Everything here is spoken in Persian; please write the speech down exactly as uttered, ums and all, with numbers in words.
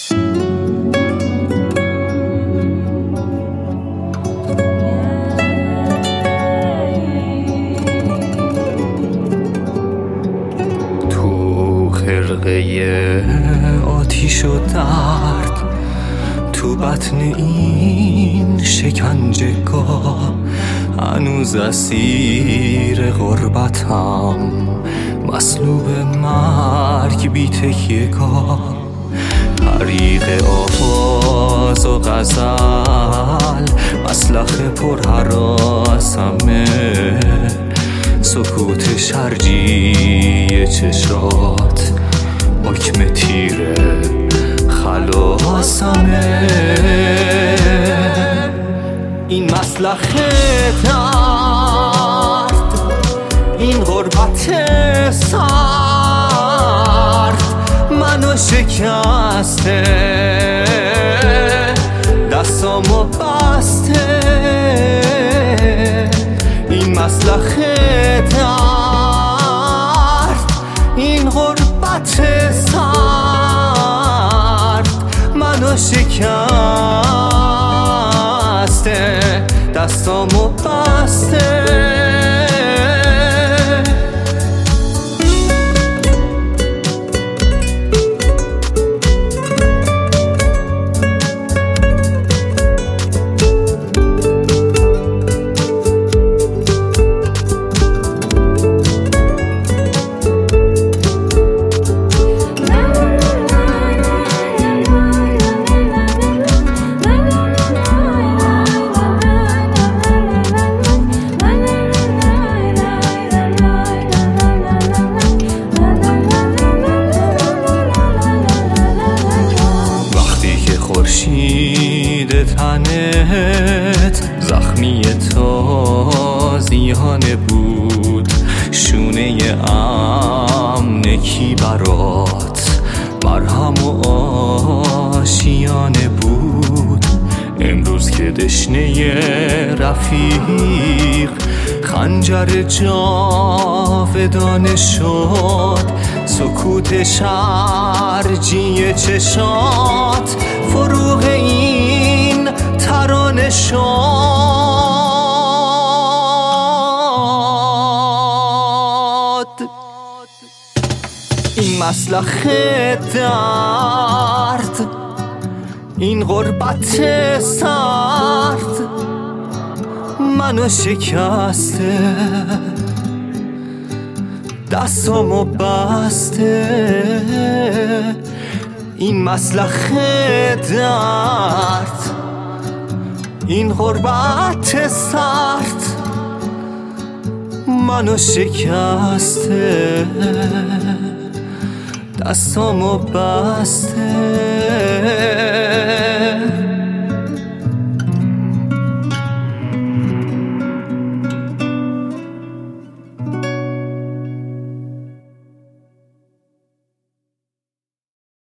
خرقه آتیش و درد تو بطن این شکنجهگاه، هنوز اسیر غربتم، مصلوب مرگ بی تکیه‌گاه. حریق آواز و غزل مسلخ پر هراسمه، سکوت شرجی چشات حکم تیره خلاصمه. این مسلخ درد، این غربت سرد منو شکسته، دستامو بسته. این مسلخ درد، این غربت سرد منو شکسته، دستامو بسته. خورشید تنت زخمی تازیانه بود، شونه امنکی برات مرهم و آشیانه بود. امروز که دشنه رفیق خنجر جاودانه شد، سکوت شرجی چشات فروغ این ترانه شد. این مسلخ درد، این غربت سرد منو شکسته، دستامو بسته. این مسلخ درد، این غربت سرد منو شکسته، دستامو بسته.